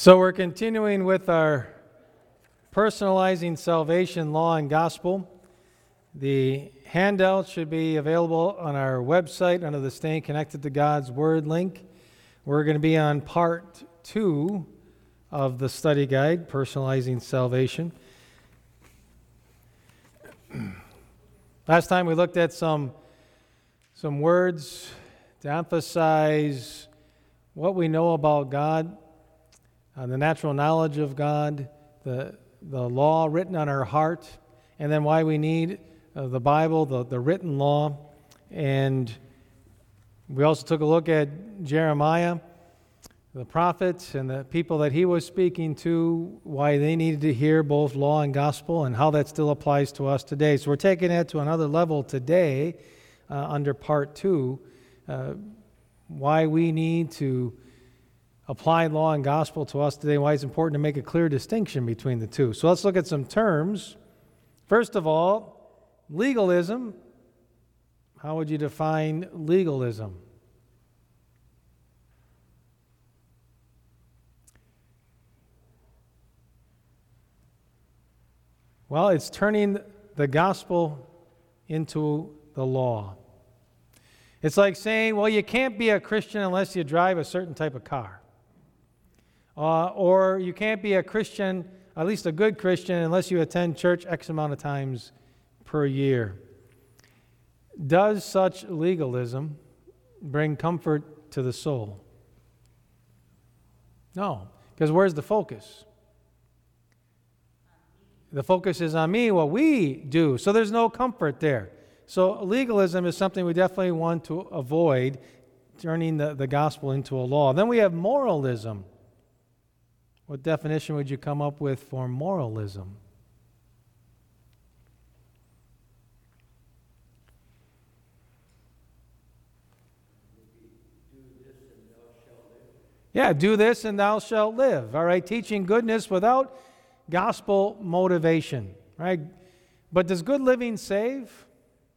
So we're continuing with our Personalizing Salvation Law and Gospel. The handout should be available on our website under the Staying Connected to God's Word link. We're going to be on part 2 of the study guide, Personalizing Salvation. Last time we looked at some words to emphasize what we know about God, the natural knowledge of God, the law written on our heart, and then why we need the Bible, the written law. And we also took a look at Jeremiah, the prophet, and the people that he was speaking to, why they needed to hear both law and gospel, and how that still applies to us today. So we're taking it to another level today under part 2, why we need to apply law and gospel to us today, why it's important to make a clear distinction between the two. So let's look at some terms. First of all, legalism. How would you define legalism? Well, it's turning the gospel into the law. It's like saying, well, you can't be a Christian unless you drive a certain type of car. Or you can't be a Christian, at least a good Christian, unless you attend church X amount of times per year. Does such legalism bring comfort to the soul? No, because where's the focus? The focus is on me, what we do, so there's no comfort there. So legalism is something we definitely want to avoid, turning the gospel into a law. Then we have moralism. What definition would you come up with for moralism? Yeah, do this and thou shalt live. All right, teaching goodness without gospel motivation. Right? But does good living save?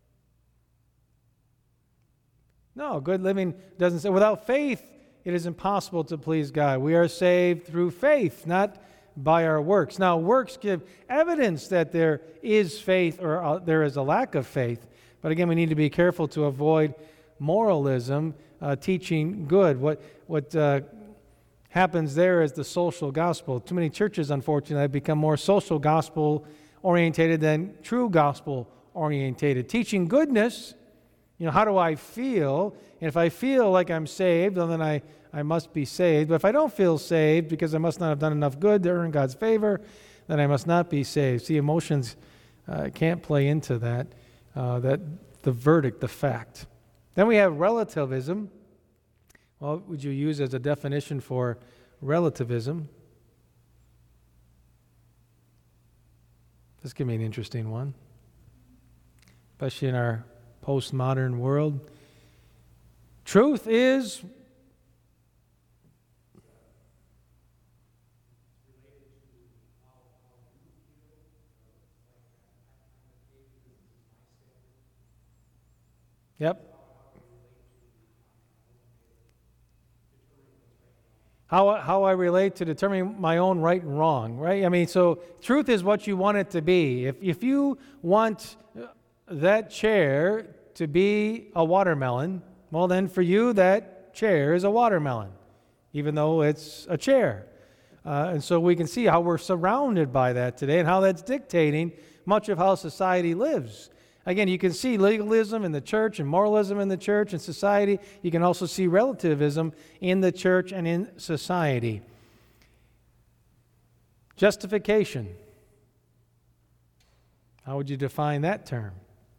No, good living doesn't save. Without faith, it is impossible to please God. We are saved through faith, not by our works. Now, works give evidence that there is faith or there is a lack of faith. But again, we need to be careful to avoid moralism, teaching good. What happens there is the social gospel. Too many churches, unfortunately, have become more social gospel orientated than true gospel orientated. Teaching goodness, how do I feel? And if I feel like I'm saved, well, then I must be saved. But if I don't feel saved because I must not have done enough good to earn God's favor, then I must not be saved. See, emotions can't play into that the verdict, the fact. Then we have relativism. Well, what would you use as a definition for relativism? This could be an interesting one, especially in our postmodern world. Truth is Yep. How I relate to determining my own right and wrong, right? I mean, so truth is what you want it to be. If you want that chair to be a watermelon, well, then for you, that chair is a watermelon, even though it's a chair. And so we can see how we're surrounded by that today and how that's dictating much of how society lives. Again, you can see legalism in the church and moralism in the church and society. You can also see relativism in the church and in society. Justification. How would you define that term?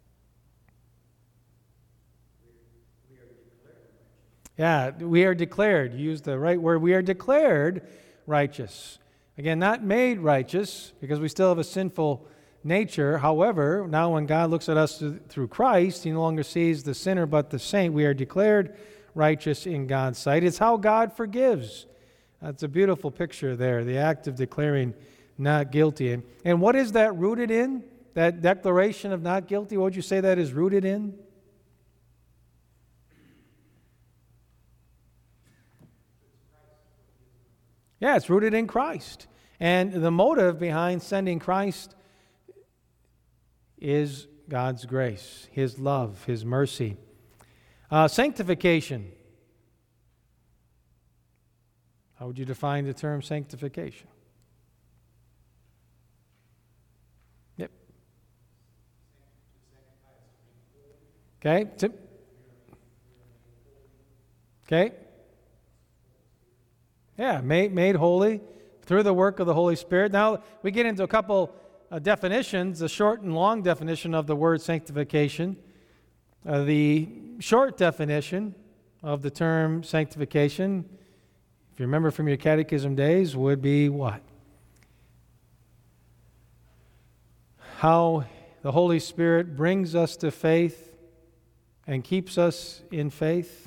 Yeah, we are declared. Use the right word. We are declared righteous. Again, not made righteous because we still have a sinful nature. However, now when God looks at us through Christ, He no longer sees the sinner but the saint. We are declared righteous in God's sight. It's how God forgives. That's a beautiful picture there, the act of declaring not guilty. And what is that rooted in? That declaration of not guilty, what would you say that is rooted in? Yeah, it's rooted in Christ. And the motive behind sending Christ is God's grace, His love, His mercy. Sanctification. How would you define the term sanctification? Yep. Okay. Okay. Yeah, made holy through the work of the Holy Spirit. Now we get into a couple definitions, the short and long definition of the word sanctification. The short definition of the term sanctification, if you remember from your catechism days, would be what? How the Holy Spirit brings us to faith and keeps us in faith.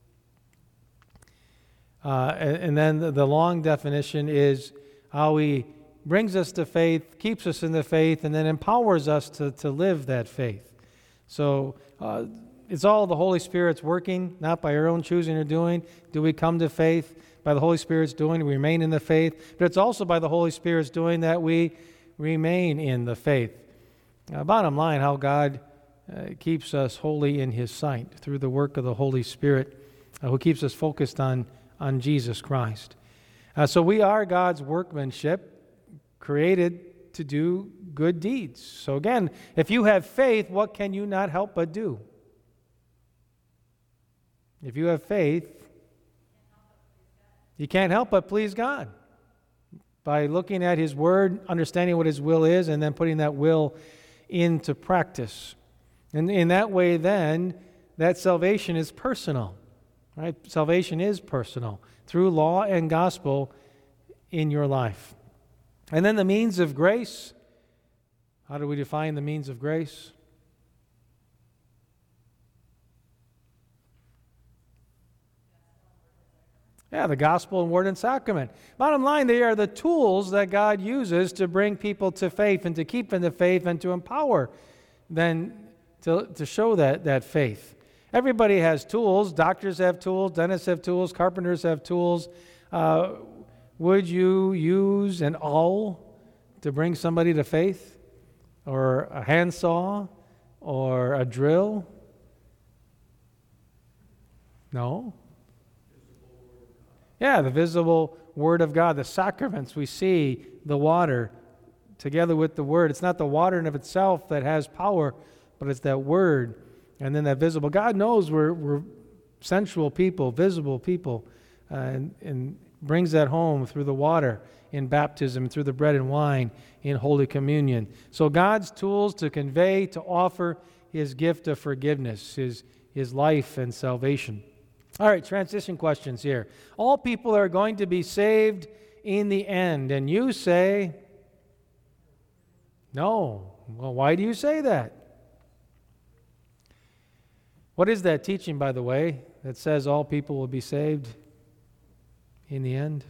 And then the long definition is how He brings us to faith, keeps us in the faith, and then empowers us to live that faith. So it's all the Holy Spirit's working, not by our own choosing or doing. Do we come to faith by the Holy Spirit's doing? We remain in the faith. But it's also by the Holy Spirit's doing that we remain in the faith. Bottom line, how God keeps us holy in His sight through the work of the Holy Spirit, who keeps us focused on Jesus Christ. So we are God's workmanship, created to do good deeds. So again, if you have faith, what can you not help but do? If you have faith, you can't help but please God by looking at His Word, understanding what His will is, and then putting that will into practice. And in that way, then, that salvation is personal. Right? Salvation is personal through law and gospel in your life. And then the means of grace. How do we define the means of grace? Yeah, the gospel and word and sacrament. Bottom line, they are the tools that God uses to bring people to faith and to keep in the faith and to empower them to show that faith. Everybody has tools. Doctors have tools. Dentists have tools. Carpenters have tools. Would you use an awl to bring somebody to faith? Or a handsaw? Or a drill? No. Yeah, the visible Word of God. The sacraments, we see the water together with the Word. It's not the water in of itself that has power, but it's that Word. And then that visible. God knows we're sensual people, visible people, and brings that home through the water in baptism, through the bread and wine in Holy Communion. So God's tools to convey, to offer His gift of forgiveness, His life and salvation. All right, transition questions here. All people are going to be saved in the end, and you say, no. Well, why do you say that? What is that teaching, by the way, that says all people will be saved in the end?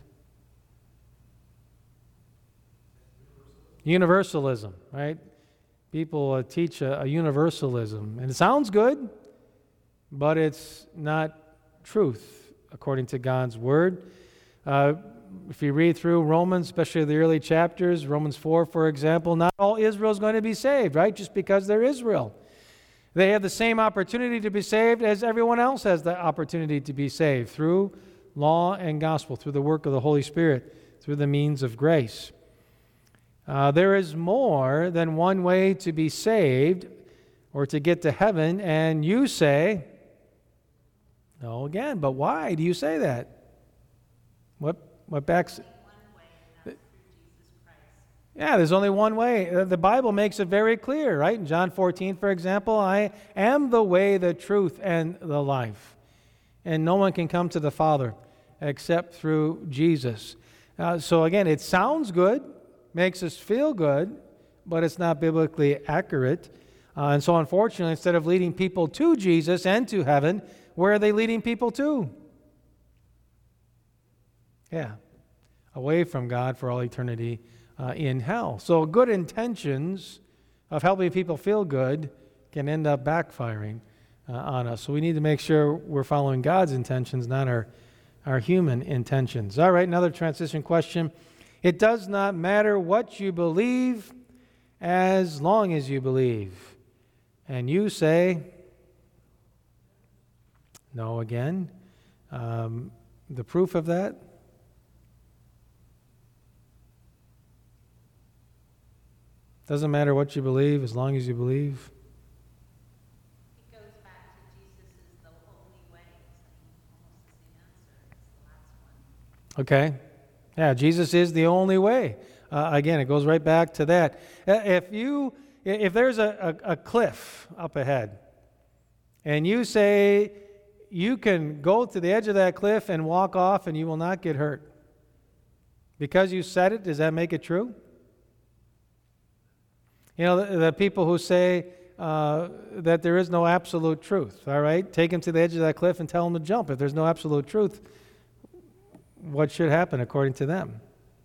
Universalism, right? People teach a universalism. And it sounds good, but it's not truth according to God's Word. If you read through Romans, especially the early chapters, Romans 4, for example, not all Israel is going to be saved, right? Just because they're Israel. They have the same opportunity to be saved as everyone else has the opportunity to be saved through law and gospel, through the work of the Holy Spirit, through the means of grace. There is more than one way to be saved or to get to heaven, and you say, no, again, but why do you say that? What backs? Yeah, there's only one way. The Bible makes it very clear, right? In John 14, for example, I am the way, the truth, and the life. And no one can come to the Father except through Jesus. So again, it sounds good, makes us feel good, but it's not biblically accurate. And so unfortunately, instead of leading people to Jesus and to heaven, where are they leading people to? Yeah, away from God for all eternity in hell. So good intentions of helping people feel good can end up backfiring on us. So we need to make sure we're following God's intentions, not our our human intentions. All right, another transition question. It does not matter what you believe as long as you believe. And you say, no again. The proof of that? Doesn't matter what you believe as long as you believe. It goes back to Jesus is the only way. It's almost the same answer as the last one. Okay. Yeah, Jesus is the only way. Again, it goes right back to that. If there's a cliff up ahead, and you say you can go to the edge of that cliff and walk off and you will not get hurt, because you said it, does that make it true? You know, the people who say that there is no absolute truth, all right? Take them to the edge of that cliff and tell them to jump. If there's no absolute truth, what should happen according to them?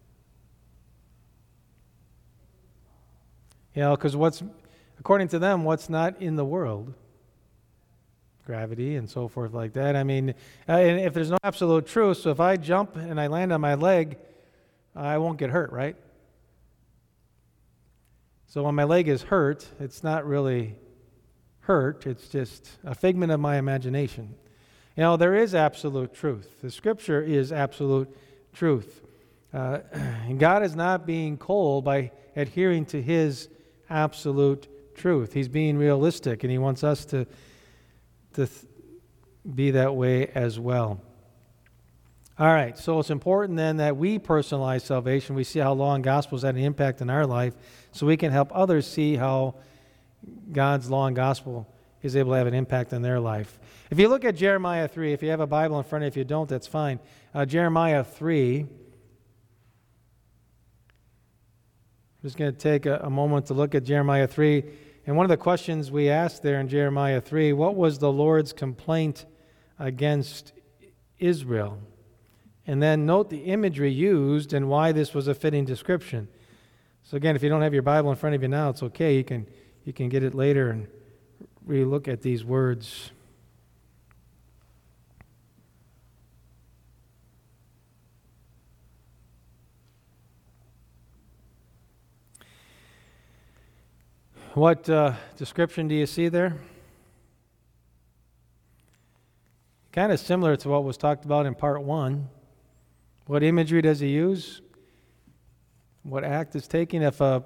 You know, because according to them, what's not in the world? Gravity and so forth like that. I mean, and if there's no absolute truth, so if I jump and I land on my leg, I won't get hurt, right? So when my leg is hurt, it's not really hurt. It's just a figment of my imagination. You know, there is absolute truth. The Scripture is absolute truth. And God is not being cold by adhering to His absolute truth. He's being realistic, and He wants us to be that way as well. All right, so it's important then that we personalize salvation. We see how law and gospel has had an impact in our life, so we can help others see how God's law and gospel is able to have an impact on their life. If you look at Jeremiah 3, if you have a Bible in front of you, if you don't, that's fine. Jeremiah 3. I'm just going to take a moment to look at Jeremiah 3. And one of the questions we asked there in Jeremiah 3, what was the Lord's complaint against Israel? And then note the imagery used and why this was a fitting description. So again, if you don't have your Bible in front of you now, it's okay. You can get it later and really look at these words. What description do you see there? Kind of similar to what was talked about in part 1. What imagery does he use? What act is taken if an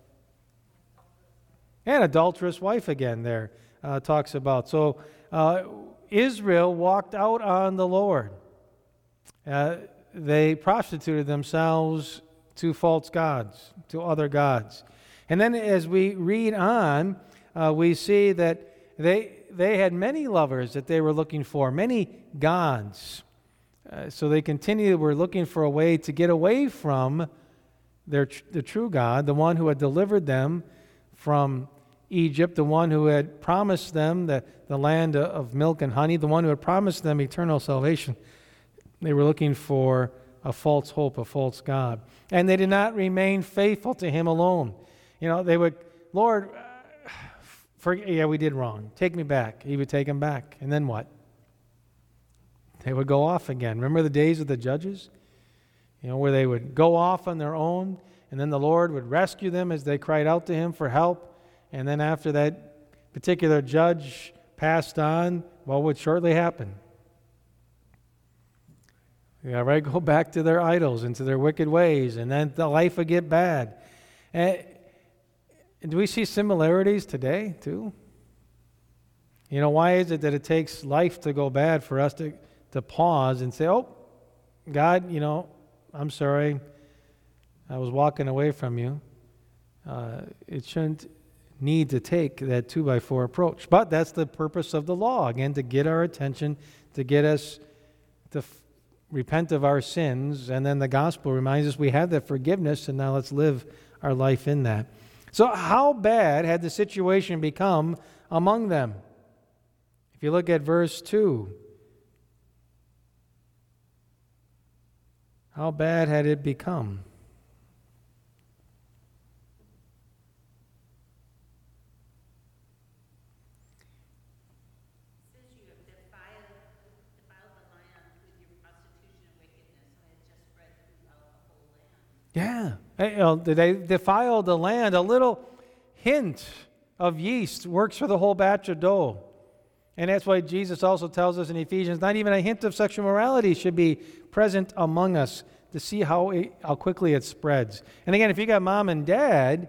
adulterous wife again there talks about. So Israel walked out on the Lord. They prostituted themselves to false gods, to other gods. And then as we read on, we see that they had many lovers that they were looking for, many gods. So they were looking for a way to get away from the true God, the one who had delivered them from Egypt, the one who had promised them the land of milk and honey, the one who had promised them eternal salvation. They were looking for a false hope, a false God. And they did not remain faithful to Him alone. You know, they would, Lord, we did wrong. Take me back. He would take them back. And then what? They would go off again. Remember the days of the judges? You know, where they would go off on their own, and then the Lord would rescue them as they cried out to Him for help. And then after that particular judge passed on, what would shortly happen? Yeah, right, go back to their idols and to their wicked ways, and then the life would get bad. And do we see similarities today, too? You know, why is it that it takes life to go bad for us to pause and say, oh, God, you know, I'm sorry. I was walking away from you. It shouldn't need to take that 2x4 approach. But that's the purpose of the law, again, to get our attention, to get us to repent of our sins, and then the gospel reminds us we have that forgiveness, and now let's live our life in that. So how bad had the situation become among them? If you look at verse 2, how bad had it become? It says you have defiled the land with your prostitution Yeah. They defiled the land. A little hint of yeast works for the whole batch of dough. And that's why Jesus also tells us in Ephesians, not even a hint of sexual morality should be present among us, to see how quickly it spreads. And again, if you got mom and dad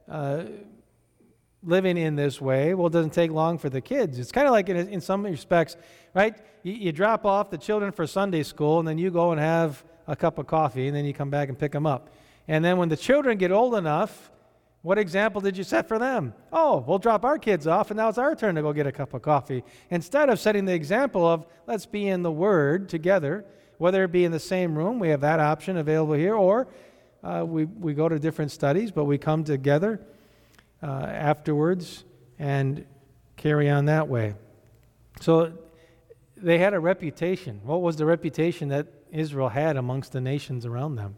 living in this way, well, it doesn't take long for the kids. It's kind of like in some respects, right? You drop off the children for Sunday school, and then you go and have a cup of coffee, and then you come back and pick them up. And then when the children get old enough, what example did you set for them? Oh, we'll drop our kids off, and now it's our turn to go get a cup of coffee. Instead of setting the example of, let's be in the Word together, whether it be in the same room, we have that option available here, or we go to different studies, but we come together afterwards and carry on that way. So they had a reputation. What was the reputation that Israel had amongst the nations around them?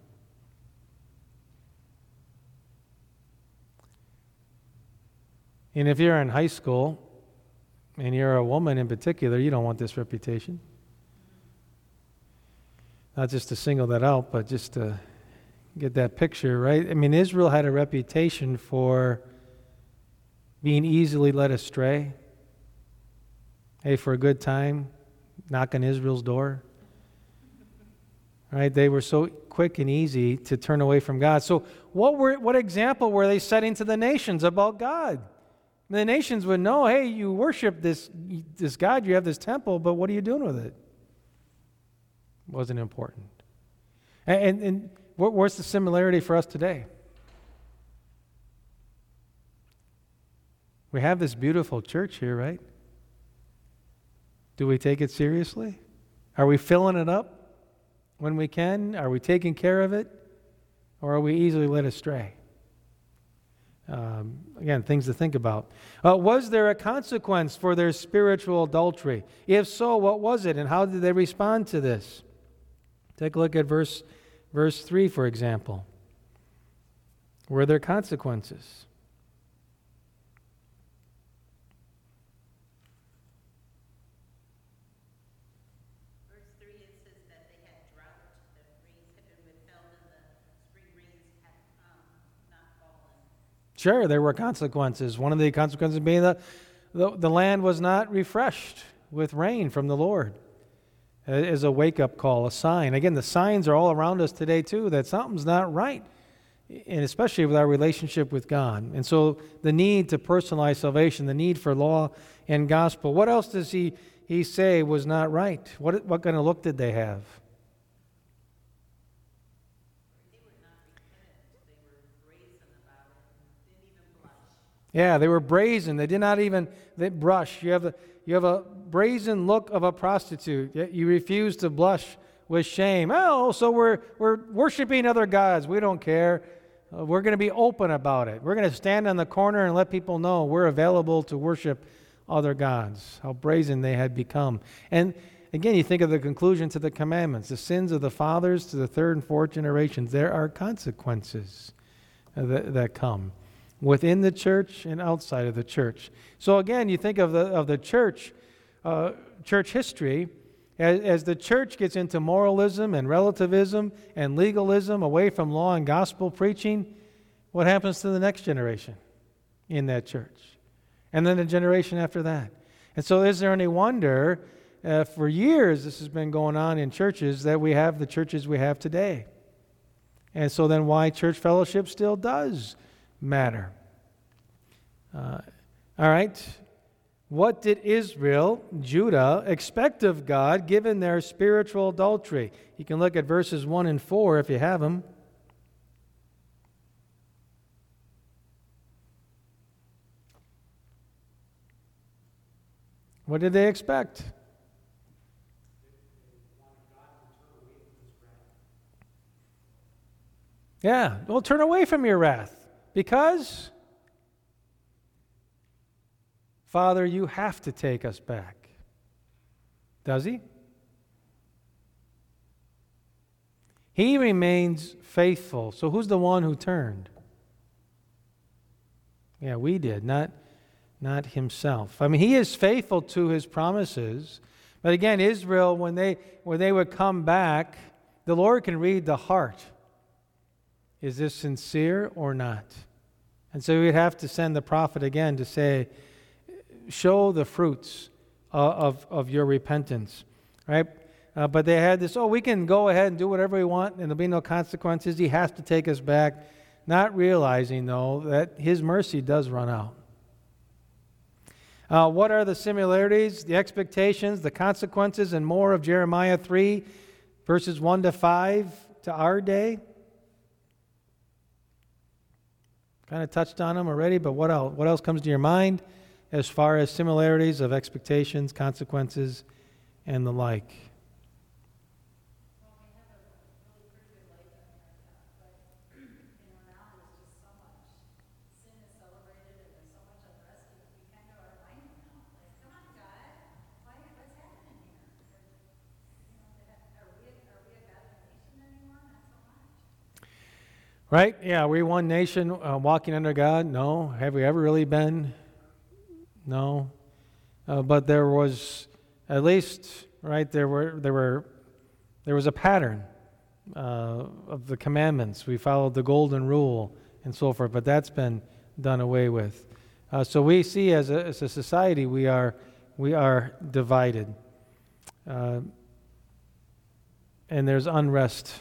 And if you're in high school, and you're a woman in particular, you don't want this reputation. Not just to single that out, but just to get that picture, right? I mean, Israel had a reputation for being easily led astray. Hey, for a good time, knock on Israel's door. Right? They were so quick and easy to turn away from God. So what example were they setting to the nations about God? The nations would know, hey, you worship this God, you have this temple, but what are you doing with it? Wasn't important. And what's the similarity for us today? We have this beautiful church here, right? Do we take it seriously? Are we filling it up when we can? Are we taking care of it? Or are we easily led astray? Again, things to think about. Was there a consequence for their spiritual adultery? If so, what was it, and how did they respond to this? Take a look at verse 3, for example. Were there consequences? Verse 3, it says that they had drought, the rains had been withheld, and the spring rains had not fallen. Sure, there were consequences. One of the consequences being that the land was not refreshed with rain from the Lord. As a wake-up call, a sign. Again, the signs are all around us today, too, that something's not right, and especially with our relationship with God. And so the need to personalize salvation, the need for law and gospel. What else does he say was not right? What kind of look did they have? They were not repentant. They were brazen about it and didn't even blush. Yeah, they were brazen. They did not even blush. You have a brazen look of a prostitute. Yet you refuse to blush with shame. Oh, so we're worshiping other gods. We don't care. We're going to be open about it. We're going to stand on the corner and let people know we're available to worship other gods. How brazen they had become. And again, you think of the conclusion to the commandments. The sins of the fathers to the third and fourth generations. There are consequences that come within the church and outside of the church. So again, you think of the church history, as the church gets into moralism and relativism and legalism away from law and gospel preaching, what happens to the next generation in that church? And then the generation after that. And so is there any wonder, for years this has been going on in churches, that we have the churches we have today? And so then why church fellowship still does matter. All right. What did Israel, Judah, expect of God given their spiritual adultery? You can look at verses 1 and 4 if you have them. What did they expect? Yeah, well, turn away from your wrath. Because, Father, you have to take us back. Does he? He remains faithful. So who's the one who turned? Yeah, we did, not himself. I mean, he is faithful to his promises. But again, Israel, when they would come back, the Lord can read the heart. is this sincere or not? And so we'd have to send the prophet again to say, show the fruits of your repentance, right? But they had this, we can go ahead and do whatever we want and there'll be no consequences. He has to take us back, not realizing, though, that his mercy does run out. What are the similarities, the expectations, the consequences, and more of Jeremiah 3, verses 1 to 5 to our day? Kind of touched on them already, but what else? What else comes to your mind as far as similarities of expectations, consequences, and the like? Right? Yeah, are we one nation walking under God? No. Have we ever really been? No. But there was at least, right, there was a pattern of the commandments. We followed the golden rule and so forth, but that's been done away with. So we see as a society we are divided. And there's unrest.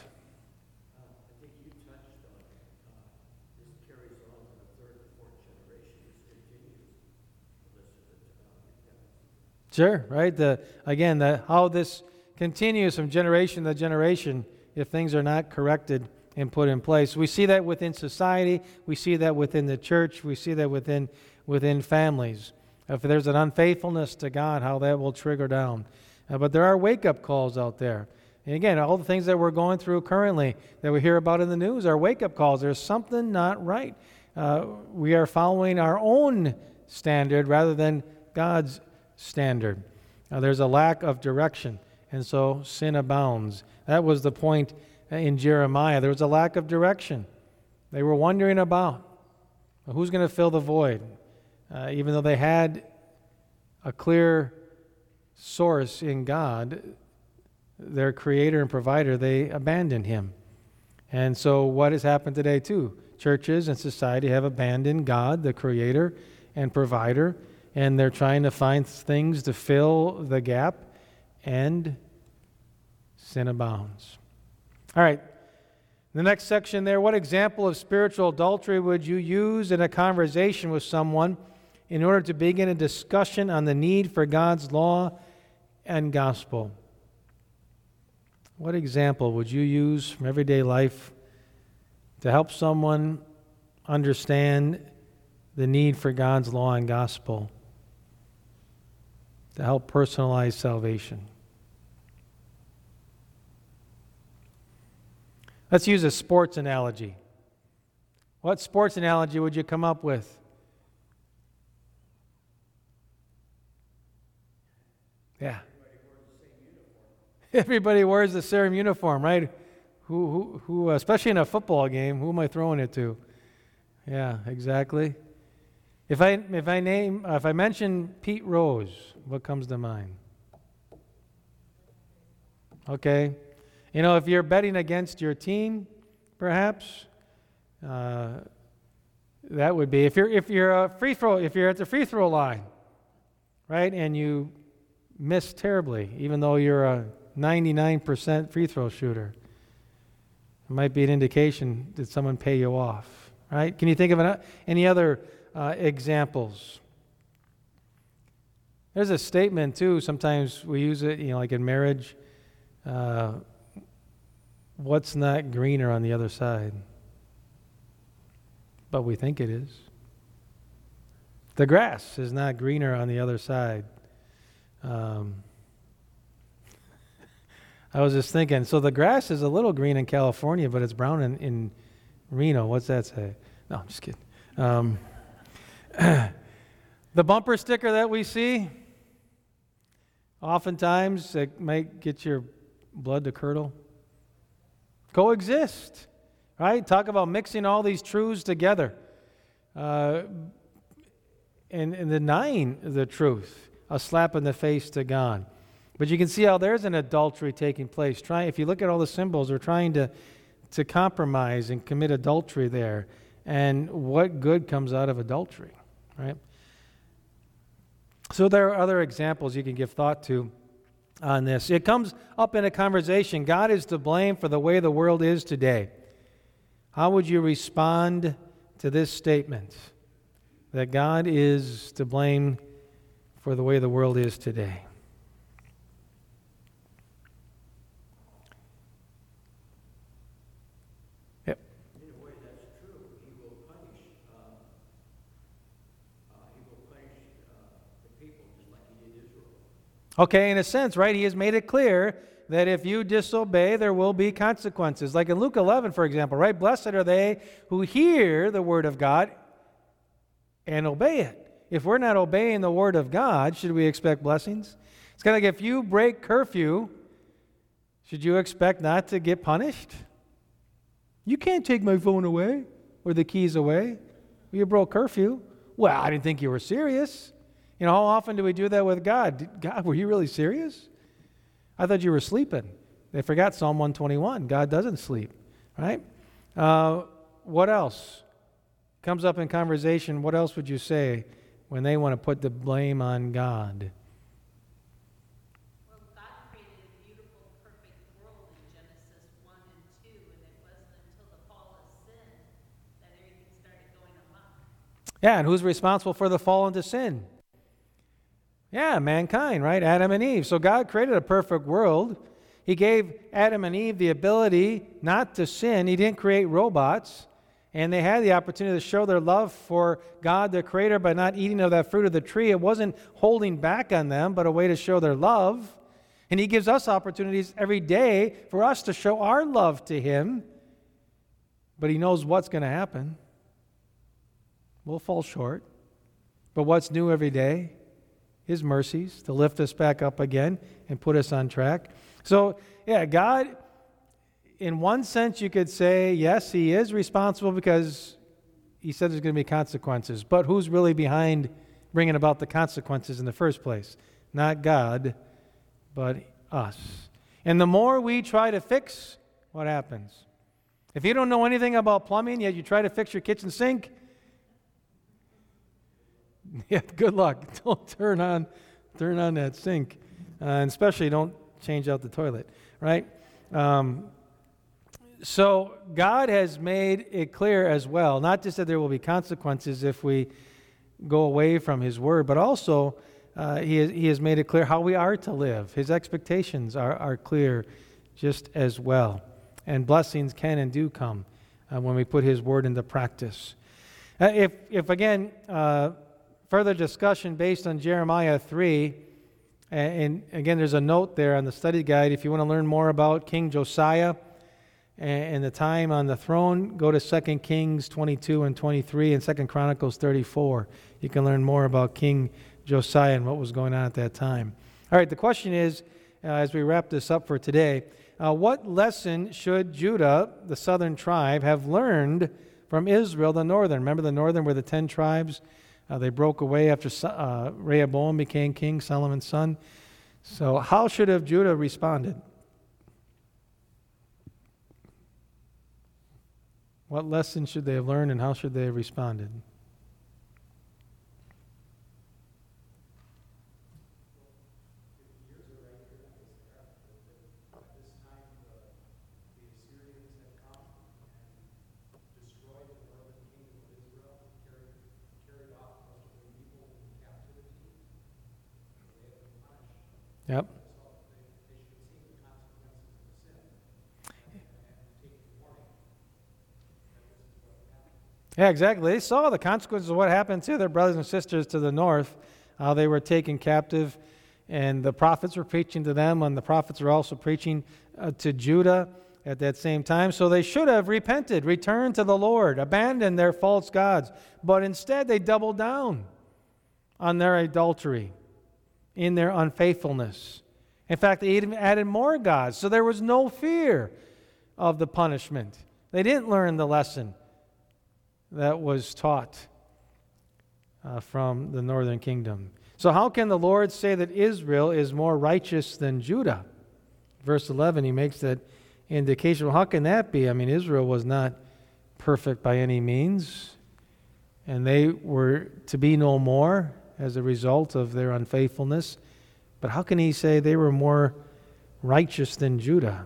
Sure, right? How this continues from generation to generation if things are not corrected and put in place. We see that within society. We see that within the church. We see that within families. If there's an unfaithfulness to God, how that will trigger down. But there are wake-up calls out there. And again, all the things that we're going through currently that we hear about in the news are wake-up calls. There's something not right. We are following our own standard rather than God's standard. There's a lack of direction, and so sin abounds. That was the point in Jeremiah. There was a lack of direction. They were wondering about who's going to fill the void. Even though they had a clear source in God, their creator and provider, they abandoned him. And so what has happened today too? Churches and society have abandoned God, the creator and provider, and they're trying to find things to fill the gap, and sin abounds. All right, the next section there, what example of spiritual adultery would you use in a conversation with someone in order to begin a discussion on the need for God's law and gospel? What example would you use from everyday life to help someone understand the need for God's law and gospel, to help personalize salvation? Let's use a sports analogy. What sports analogy would you come up with? Yeah. Everybody wears the same uniform, right? Who, especially in a football game, who am I throwing it to? Yeah, exactly. If I mention Pete Rose, what comes to mind? Okay. If you're betting against your team, perhaps, that would be if you're at the free throw line, right, and you miss terribly, even though you're a 99% free throw shooter, it might be an indication that someone pay you off, right? Can you think of any other examples? There's a statement too. Sometimes we use it, like in marriage. What's not greener on the other side? But we think it is. The grass is not greener on the other side. I was just thinking, so the grass is a little green in California, but it's brown in Reno. What's that say? No, I'm just kidding. The bumper sticker that we see, oftentimes it might get your blood to curdle. Coexist, right? Talk about mixing all these truths together and denying the truth, a slap in the face to God. But you can see how there's an adultery taking place. If you look at all the symbols, they're trying to to compromise and commit adultery there. And what good comes out of adultery, right? So there are other examples you can give thought to on this. It comes up in a conversation. God is to blame for the way the world is today. How would you respond to this statement? That God is to blame for the way the world is today. Yep. In a way, that's true. He will punish the people just like he did Israel. Okay, in a sense, right? He has made it clear that if you disobey, there will be consequences. Like in Luke 11, for example, right? Blessed are they who hear the word of God and obey it. If we're not obeying the word of God, should we expect blessings? It's kind of like if you break curfew, should you expect not to get punished? You can't take my phone away or the keys away. You broke curfew. Well, I didn't think you were serious. You know, how often do we do that with God? God, were you really serious? I thought you were sleeping. They forgot Psalm 121. God doesn't sleep, right? What else comes up in conversation? What else would you say when they want to put the blame on God? Well, God created a beautiful, perfect world in Genesis 1 and 2, and it wasn't until the fall of sin that everything started going amok. Yeah, and who's responsible for the fall into sin? Yeah, mankind, right? Adam and Eve. So God created a perfect world. He gave Adam and Eve the ability not to sin. He didn't create robots. And they had the opportunity to show their love for God, their Creator, by not eating of that fruit of the tree. It wasn't holding back on them, but a way to show their love. And He gives us opportunities every day for us to show our love to Him. But He knows what's going to happen. We'll fall short. But what's new every day? His mercies to lift us back up again and put us on track. So, yeah, God, in one sense, you could say, yes, He is responsible because He said there's going to be consequences. But who's really behind bringing about the consequences in the first place? Not God, but us. And the more we try to fix, what happens? If you don't know anything about plumbing, yet you try to fix your kitchen sink, yeah, good luck. Don't turn on that sink, and especially don't change out the toilet, right? So God has made it clear as well, not just that there will be consequences if we go away from His word, but also He has made it clear how we are to live. His expectations are clear just as well, and blessings can and do come when we put His word into practice. If again. Further discussion based on Jeremiah 3, and again, there's a note there on the study guide. If you want to learn more about King Josiah and the time on the throne, go to 2 Kings 22 and 23 and 2 Chronicles 34. You can learn more about King Josiah and what was going on at that time. All right, the question is, as we wrap this up for today, what lesson should Judah, the southern tribe, have learned from Israel, the northern? Remember the northern were the 10 tribes? They broke away after Rehoboam became king, Solomon's son. So how should have Judah responded? What lesson should they have learned and how should they have responded? Yep. Yeah, exactly. They saw the consequences of what happened to their brothers and sisters to the north, how they were taken captive, and the prophets were preaching to them, and the prophets were also preaching to Judah at that same time. So they should have repented, returned to the Lord, abandoned their false gods, but instead they doubled down on their adultery, in their unfaithfulness. In fact, they even added more gods, so there was no fear of the punishment. They didn't learn the lesson that was taught from the northern kingdom. So how can the Lord say that Israel is more righteous than Judah? Verse 11, He makes that indication. Well, how can that be? I mean, Israel was not perfect by any means, and they were to be no more as a result of their unfaithfulness. But how can he say they were more righteous than Judah?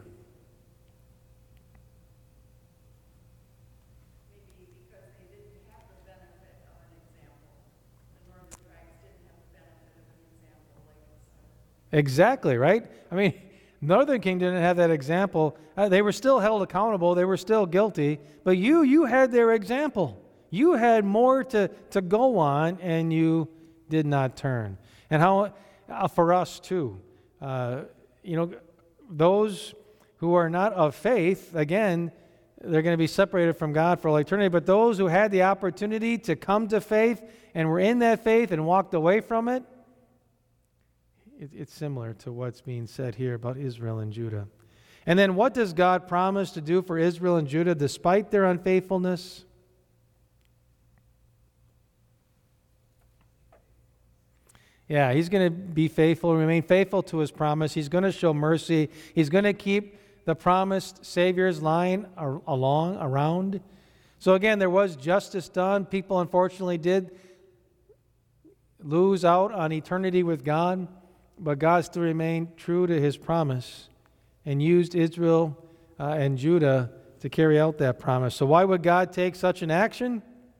Maybe because they didn't have the benefit of an example. The northern tribes didn't have the benefit of an example like us. Exactly, right? I mean, Northern Kingdom didn't have that example. They were still held accountable. They were still guilty. But you had their example. You had more to go on, and you did not turn. And how, for us too, those who are not of faith, again, they're going to be separated from God for all eternity. But those who had the opportunity to come to faith and were in that faith and walked away from it, it's similar to what's being said here about Israel and Judah. And then what does God promise to do for Israel and Judah despite their unfaithfulness? Yeah, he's going to be faithful, remain faithful to his promise. He's going to show mercy. He's going to keep the promised Savior's line around. So again, there was justice done. People unfortunately did lose out on eternity with God, but God still remained true to his promise and used Israel and Judah to carry out that promise. So why would God take such an action?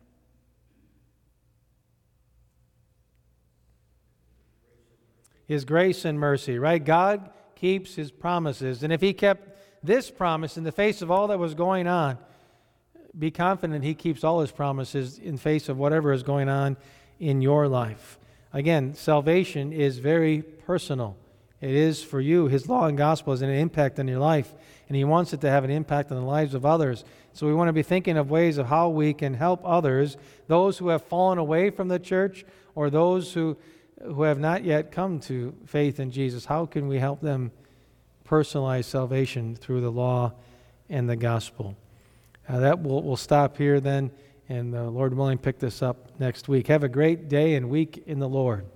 His grace and mercy, right? God keeps his promises. And if he kept this promise in the face of all that was going on, be confident he keeps all his promises in face of whatever is going on in your life. Again, salvation is very personal. It is for you. His law and gospel has an impact on your life, and he wants it to have an impact on the lives of others. So we want to be thinking of ways of how we can help others, those who have fallen away from the church or those who have not yet come to faith in Jesus. How can we help them personalize salvation through the law and the gospel? That we'll stop here then, and the Lord willing, pick this up next week. Have a great day and week in the Lord.